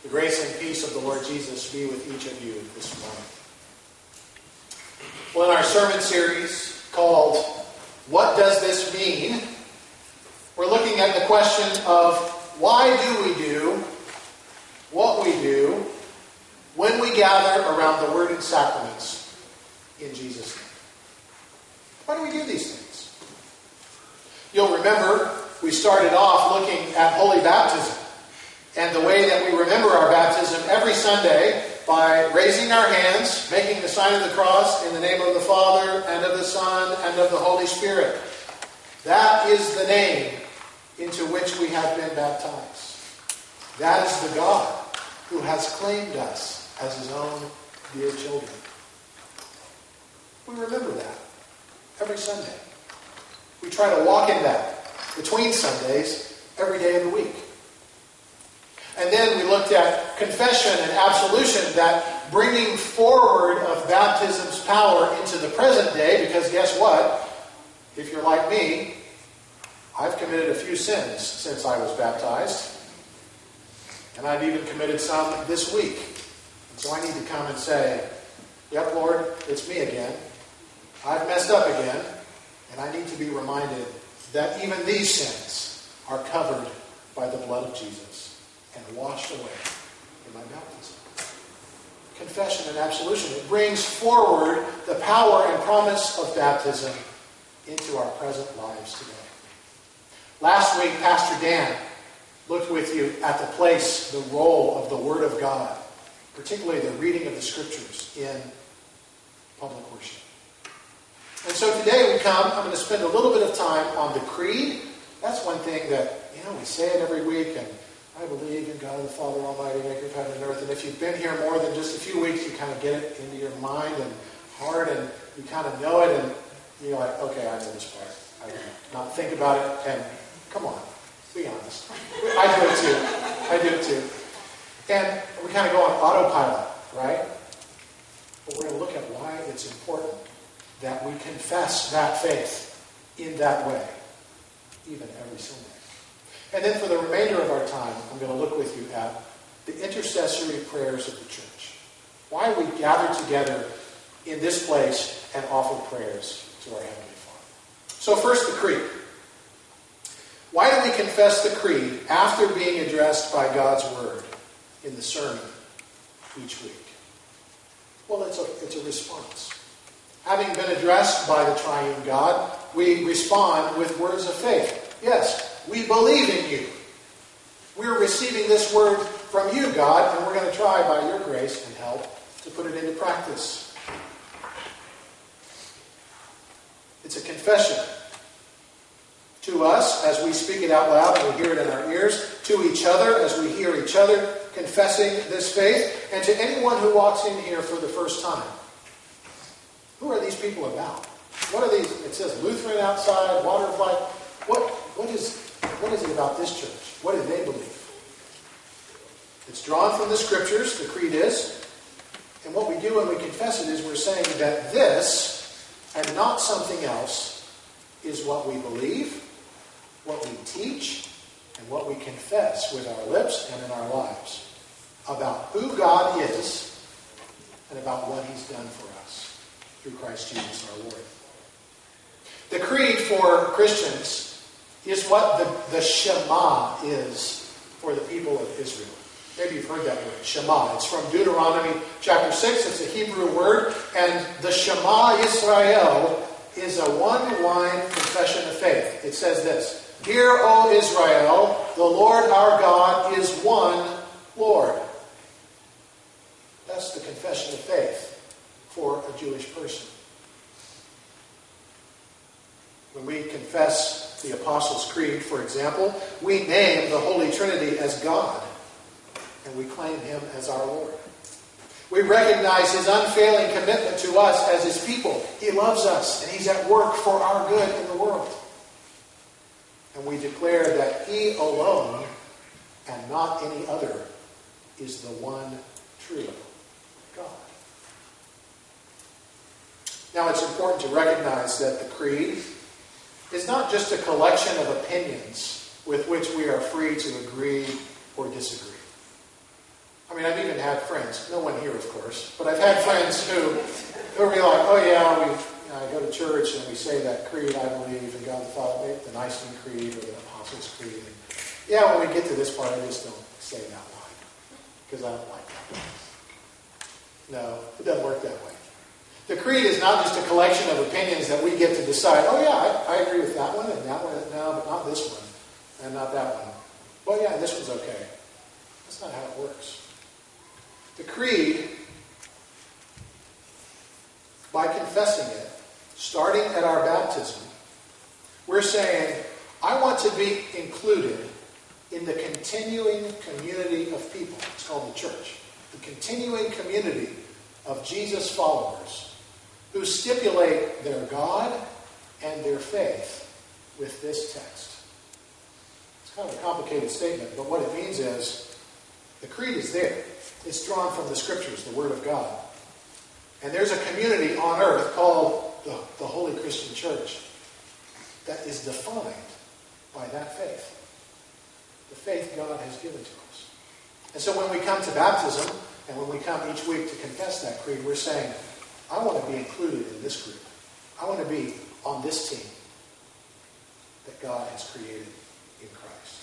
grace and peace of the Lord Jesus be with each of you this morning. Well, in our sermon series called, What Does This Mean? We're looking at the question of why do we do what we do when we gather around the Word and Sacraments in Jesus' name. Why do we do these things? You'll remember we started off looking at Holy Baptism and the way that we remember our baptism every Sunday by raising our hands, making the sign of the cross in the name of the Father and of the Son and of the Holy Spirit. That is the name into which we have been baptized. That is the God who has claimed us as his own dear children. We remember that every Sunday. We try to walk in that between Sundays every day of the week. And then we looked at confession and absolution, that bringing forward of baptism's power into the present day, because guess what? If you're like me, I've committed a few sins since I was baptized. And I've even committed some this week. And so I need to come and say, yep, Lord, it's me again. I've messed up again. And I need to be reminded that even these sins are covered by the blood of Jesus and washed away in my baptism. Confession and absolution. It brings forward the power and promise of baptism into our present lives today. Last week, Pastor Dan looked with you at the place, the role of the Word of God, particularly the reading of the Scriptures in public worship. And so today I'm going to spend a little bit of time on the Creed. That's one thing that, we say it every week, and I believe in God the Father Almighty, maker of heaven and earth. And if you've been here more than just a few weeks, you kind of get it into your mind and heart, and you kind of know it, and you're like, okay, I know this part. I can not think about it, and come on, be honest. I do it too. And we kind of go on autopilot, right? But we're going to look at why it's important that we confess that faith in that way, even every Sunday. And then for the remainder of our time, I'm going to look with you at the intercessory prayers of the church. Why we gather together in this place and offer prayers to our Heavenly Father. So first, the Creed. Why do we confess the Creed after being addressed by God's Word in the sermon each week? Well, it's a response. Having been addressed by the triune God, we respond with words of faith. Yes, we believe in you. We're receiving this word from you, God, and we're going to try by your grace and help to put it into practice. It's a confession to us as we speak it out loud and we hear it in our ears, to each other as we hear each other confessing this faith, and to anyone who walks in here for the first time. Who are these people about? What are these? It says Lutheran outside, Water of Life. What is it about this church? What do they believe? It's drawn from the Scriptures, the Creed is. And what we do when we confess it is we're saying that this, and not something else, is what we believe, what we teach, and what we confess with our lips and in our lives about who God is and about what He's done for us through Christ Jesus our Lord. The Creed for Christians is what the Shema is for the people of Israel. Maybe you've heard that word, Shema. It's from Deuteronomy chapter 6. It's a Hebrew word. And the Shema Yisrael is a one-line confession of faith. It says this: Hear, O Israel, the Lord our God is one Lord. That's the confession of faith for a Jewish person. When we confess the Apostles' Creed, for example, we name the Holy Trinity as God, and we claim Him as our Lord. We recognize His unfailing commitment to us as His people. He loves us, and He's at work for our good in the world. And we declare that He alone, and not any other, is the one true God. Now, it's important to recognize that the Creed is not just a collection of opinions with which we are free to agree or disagree. I mean, I've even had friends, no one here, of course, but I've had friends who will be like, oh yeah, I go to church and we say that creed, I believe in God the Father, the Nicene Creed or the Apostles' Creed. And yeah, when we get to this part, I just don't say that line because I don't like that. No, it doesn't work that way. The creed is not just a collection of opinions that we get to decide, oh yeah, I agree with that one and that one, no, but not this one and not that one. Well, yeah, this one's okay. That's not how it works. The creed, by confessing it, starting at our baptism, we're saying, I want to be included in the continuing community of people. It's called the church. The continuing community of Jesus followers who stipulate their God and their faith with this text. It's kind of a complicated statement, but what it means is the creed is there. It's drawn from the Scriptures, the Word of God. And there's a community on earth called the Holy Christian Church that is defined by that faith. The faith God has given to us. And so when we come to baptism, and when we come each week to confess that creed, we're saying, I want to be included in this group. I want to be on this team that God has created in Christ.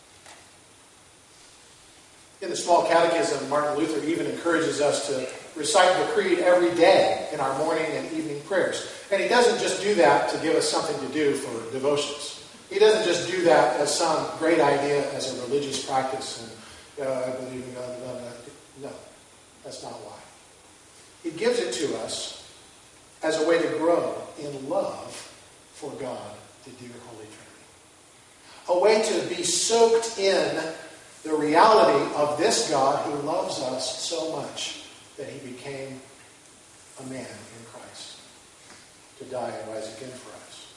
In the Small Catechism, Martin Luther even encourages us to recite the creed every day in our morning and evening prayers. And he doesn't just do that to give us something to do for devotions. He doesn't just do that as some great idea as a religious practice and I believe in God. No, that's not why. He gives it to us as a way to grow in love for God, the dear Holy Trinity. A way to be soaked in the reality of this God who loves us so much that he became a man in Christ to die and rise again for us.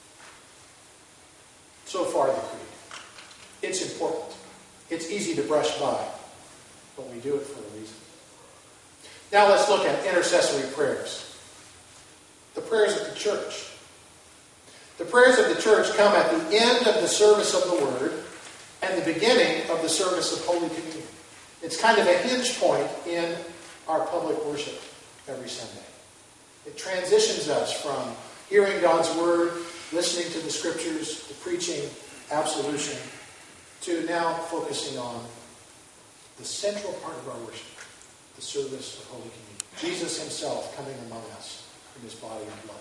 So far, the creed. It's important. It's easy to brush by, but we do it for a reason. Now let's look at intercessory prayers. The prayers of the church. The prayers of the church come at the end of the service of the Word and the beginning of the service of Holy Communion. It's kind of a hinge point in our public worship every Sunday. It transitions us from hearing God's Word, listening to the Scriptures, the preaching, absolution, to now focusing on the central part of our worship, the service of Holy Communion. Jesus himself coming among us in his body and blood.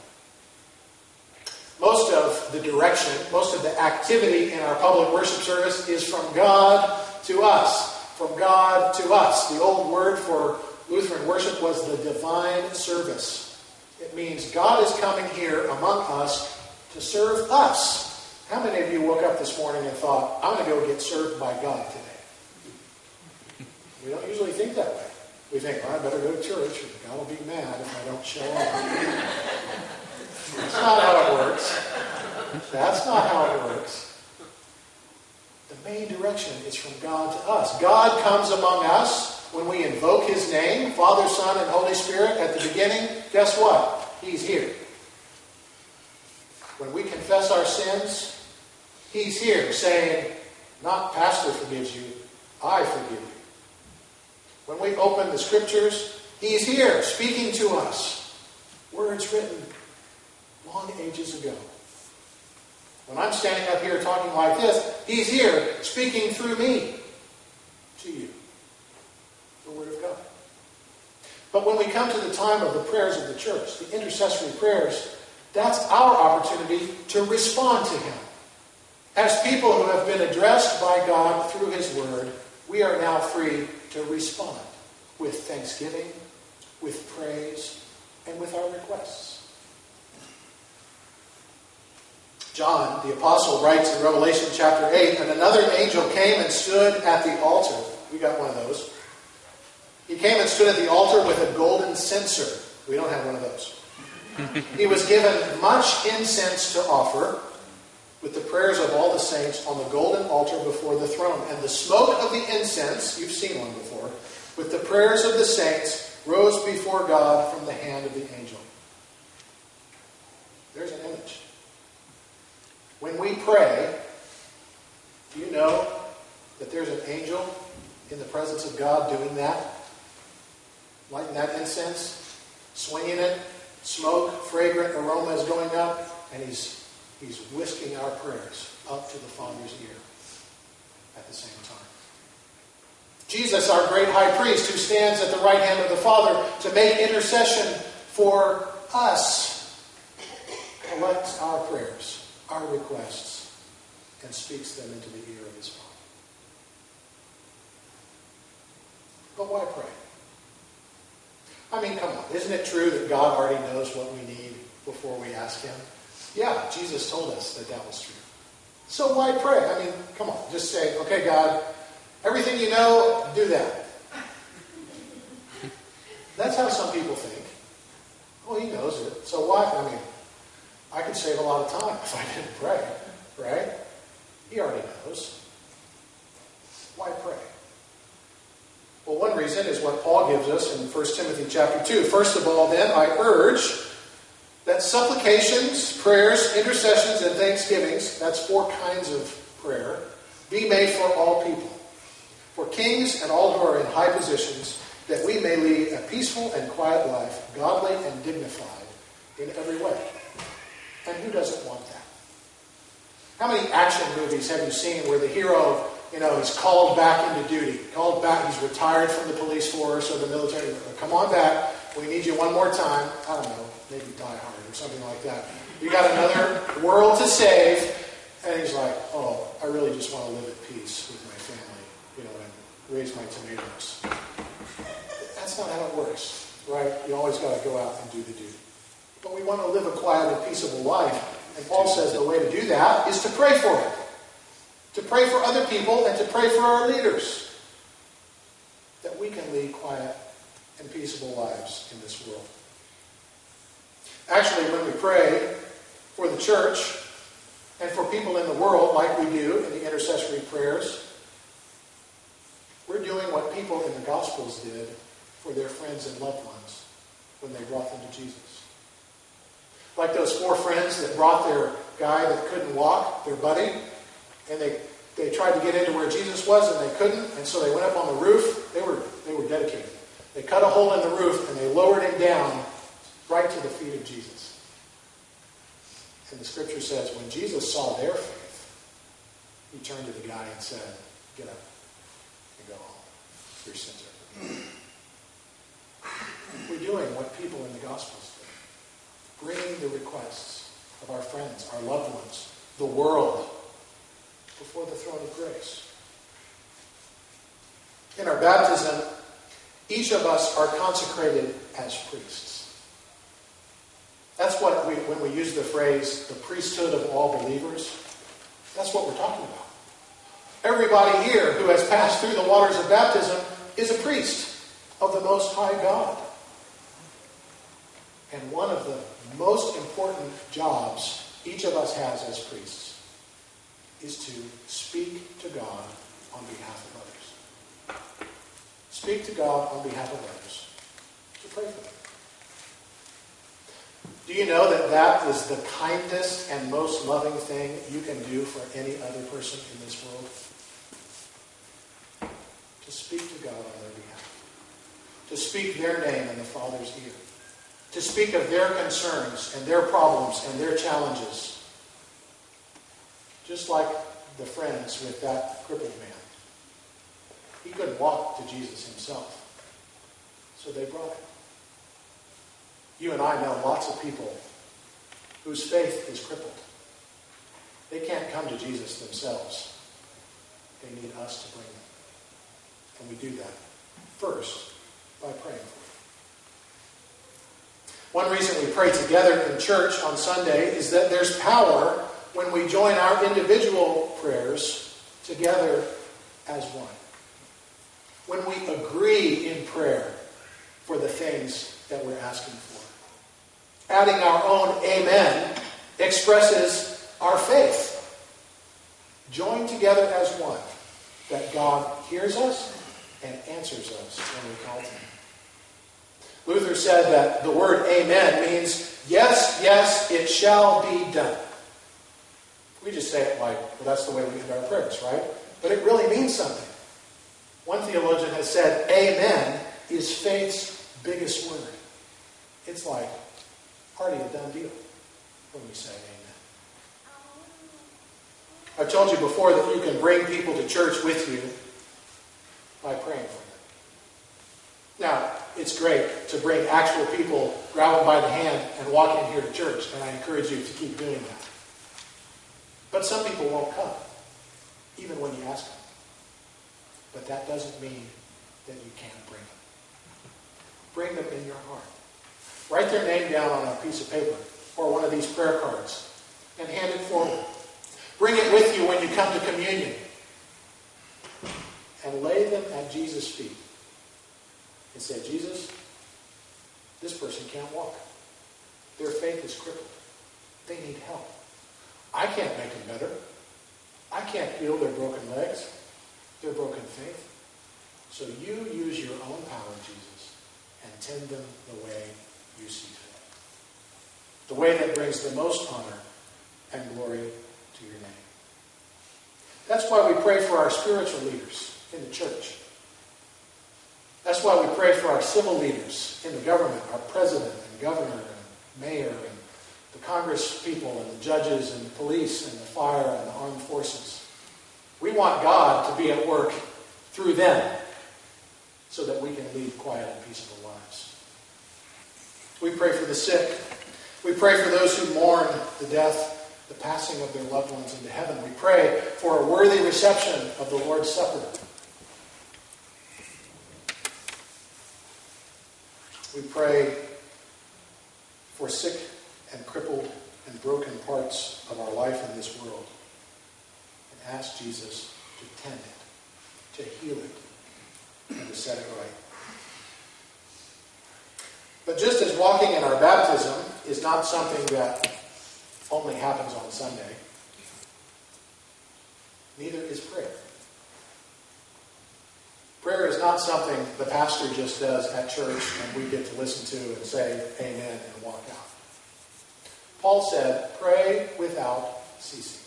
Most of the direction, most of the activity in our public worship service is from God to us. From God to us. The old word for Lutheran worship was the divine service. It means God is coming here among us to serve us. How many of you woke up this morning and thought, I'm going to go get served by God today? We don't usually think that way. We think, well, I better go to church or God will be mad if I don't show up. That's not how it works. That's not how it works. The main direction is from God to us. God comes among us when we invoke his name, Father, Son, and Holy Spirit at the beginning. Guess what? He's here. When we confess our sins, he's here saying, not pastor forgives you, I forgive you. When we open the Scriptures, he's here speaking to us. Words written long ages ago. When I'm standing up here talking like this, he's here speaking through me to you. The Word of God. But when we come to the time of the prayers of the church, the intercessory prayers, that's our opportunity to respond to him. As people who have been addressed by God through his Word, we are now free to respond with thanksgiving, with praise, and with our requests. John, the apostle, writes in Revelation chapter 8, and another angel came and stood at the altar. We got one of those. He came and stood at the altar with a golden censer. We don't have one of those. He was given much incense to offer with the prayers of all the saints on the golden altar before the throne. And the smoke of the incense, you've seen one before, with the prayers of the saints rose before God from the hand of the angel. There's an image. When we pray, do you know that there's an angel in the presence of God doing that, lighting that incense, swinging it, smoke, fragrant aroma is going up, and he's whisking our prayers up to the Father's ear at the same time. Jesus, our great high priest, who stands at the right hand of the Father to make intercession for us, collects our prayers, our requests, and speaks them into the ear of his Father. But why pray? I mean, come on. Isn't it true that God already knows what we need before we ask him? Yeah, Jesus told us that was true. So why pray? I mean, come on. Just say, okay, God, everything you know, do that. That's how some people think. Well, he knows it. So why? I mean, I could save a lot of time if I didn't pray, right? He already knows. Why pray? Well, one reason is what Paul gives us in 1 Timothy chapter 2. First of all, then, I urge that supplications, prayers, intercessions, and thanksgivings, that's 4 kinds of prayer, be made for all people, for kings and all who are in high positions, that we may lead a peaceful and quiet life, godly and dignified in every way. And who doesn't want that? How many action movies have you seen where the hero, he's called back into duty, called back, he's retired from the police force or the military, come on back, we need you one more time, I don't know, maybe Die Hard or something like that. You got another world to save, and he's like, oh, I really just want to live at peace with my family, and raise my tomatoes. That's not how it works, right? You always got to go out and do the duty. But we want to live a quiet and peaceable life. And Paul says the way to do that is to pray for it. To pray for other people and to pray for our leaders. That we can lead quiet and peaceable lives in this world. Actually, when we pray for the church and for people in the world like we do in the intercessory prayers, we're doing what people in the Gospels did for their friends and loved ones when they brought them to Jesus. Like those 4 friends that brought their guy that couldn't walk, their buddy, and they tried to get into where Jesus was and they couldn't, and so they went up on the roof. They were dedicated. They cut a hole in the roof and they lowered him down right to the feet of Jesus. And the scripture says when Jesus saw their faith, he turned to the guy and said, get up and go home. Your sins are forgiven. We're doing what people in the Gospels do. Bringing the requests of our friends, our loved ones, the world, before the throne of grace. In our baptism, each of us are consecrated as priests. That's what when we use the phrase, the priesthood of all believers, that's what we're talking about. Everybody here who has passed through the waters of baptism is a priest of the Most High God. And one of the most important jobs each of us has as priests is to speak to God on behalf of others. Speak to God on behalf of others. To pray for them. Do you know that is the kindest and most loving thing you can do for any other person in this world? To speak to God on their behalf. To speak their name in the Father's ear. To speak of their concerns and their problems and their challenges. Just like the friends with that crippled man. He couldn't walk to Jesus himself. So they brought him. You and I know lots of people whose faith is crippled. They can't come to Jesus themselves. They need us to bring them. And we do that first by praying for them. One reason we pray together in church on Sunday is that there's power when we join our individual prayers together as one. When we agree in prayer for the things that we're asking for. Adding our own amen expresses our faith. Join together as one, that God hears us and answers us when we call to him. Luther said that the word amen means, yes, yes, it shall be done. We just say it like, well, that's the way we end our prayers, right? But it really means something. One theologian has said, amen is faith's biggest word. It's like already a done deal when we say amen. I've told you before that you can bring people to church with you by praying for them. Now, it's great to bring actual people, grab them by the hand, and walk in here to church, and I encourage you to keep doing that. But some people won't come, even when you ask them. But that doesn't mean that you can't bring them. Bring them in your heart. Write their name down on a piece of paper or one of these prayer cards and hand it forward. Bring it with you when you come to communion. And lay them at Jesus' feet. And say, Jesus, this person can't walk. Their faith is crippled. They need help. I can't make them better. I can't heal their broken legs, their broken faith. So you use your own power, Jesus, and tend them the way you see fit. The way that brings the most honor and glory to your name. That's why we pray for our spiritual leaders in the church. That's why we pray for our civil leaders in the government, our president and governor and mayor and the Congress people and the judges and the police and the fire and the armed forces. We want God to be at work through them so that we can lead quiet and peaceful lives. We pray for the sick. We pray for those who mourn the death, the passing of their loved ones into heaven. We pray for a worthy reception of the Lord's Supper. We pray for sick and crippled and broken parts of our life in this world and ask Jesus to tend it, to heal it, and to set it right. But just as walking in our baptism is not something that only happens on Sunday, neither is prayer. Prayer is not something the pastor just does at church and we get to listen to and say amen and walk out. Paul said, pray without ceasing.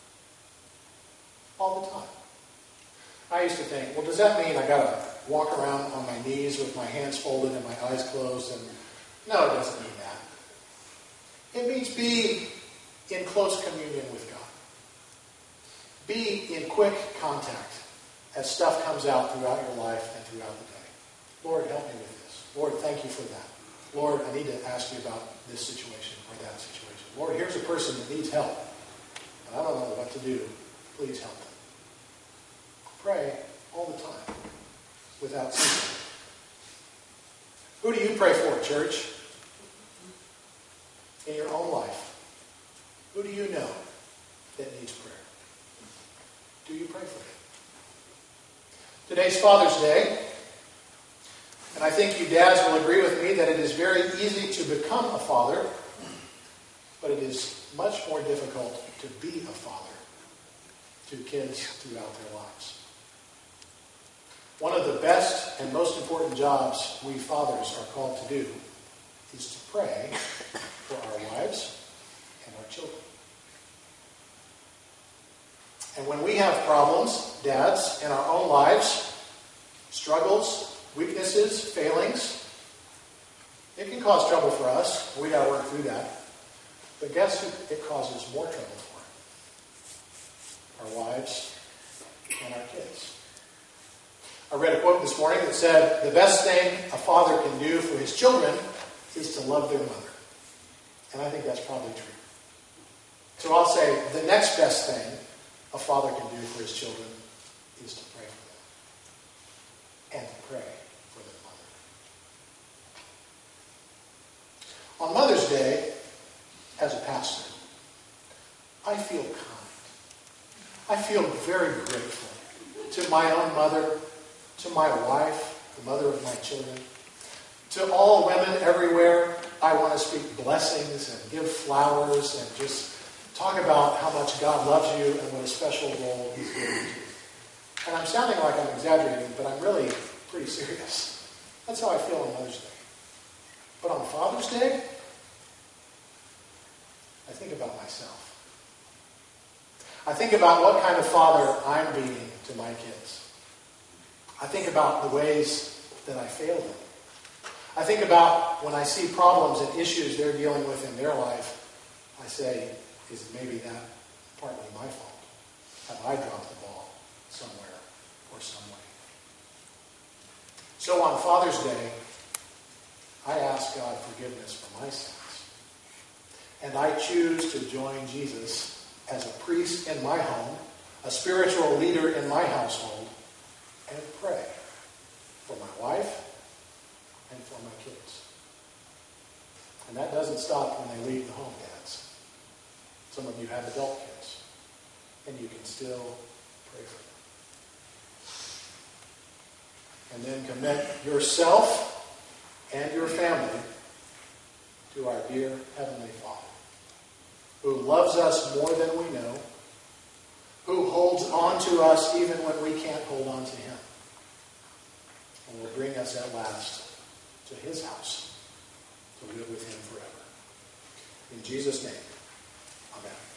All the time. I used to think, well, does that mean I got to walk around on my knees with my hands folded and my eyes closed? And no, it doesn't mean that. It means be in close communion with God. Be in quick contact as stuff comes out throughout your life and throughout the day. Lord, help me with this. Lord, thank you for that. Lord, I need to ask you about this situation or that situation. Lord, here's a person that needs help, and I don't know what to do. Please help them. Pray all the time without ceasing. Who do you pray for, church? In your own life, who do you know that needs prayer? Do you pray for them? Today's Father's Day, and I think you dads will agree with me that it is very easy to become a father, but it is much more difficult to be a father to kids throughout their lives. One of the best and most important jobs we fathers are called to do is to pray for our wives and our children. And when we have problems, dads, in our own lives, struggles, weaknesses, failings, it can cause trouble for us. We got to work through that. But guess who it causes more trouble for? Our wives and our kids. I read a quote this morning that said, the best thing a father can do for his children is to love their mother. And I think that's probably true. So I'll say the next best thing a father can do for his children is to pray for them. And to pray for their mother. On Mother's Day, as a pastor, I feel kind. I feel very grateful to my own mother, to my wife, the mother of my children, to all women everywhere. I want to speak blessings and give flowers and just talk about how much God loves you and what a special role He's given you. And I'm sounding like I'm exaggerating, but I'm really pretty serious. That's how I feel on Mother's Day. But on Father's Day, I think about myself. I think about what kind of father I'm being to my kids. I think about the ways that I failed them. I think about when I see problems and issues they're dealing with in their life, I say, is maybe that partly my fault? Have I dropped the ball somewhere or some way? So on Father's Day, I ask God forgiveness for my sins. And I choose to join Jesus as a priest in my home, a spiritual leader in my household, and pray for my wife and for my kids. And that doesn't stop when they leave the home, dads. Some of you have adult kids, and you can still pray for them. And then commit yourself and your family to our dear Heavenly Father, who loves us more than we know, who holds on to us even when we can't hold on to Him, and will bring us at last to His house to live with Him forever. In Jesus' name, amen.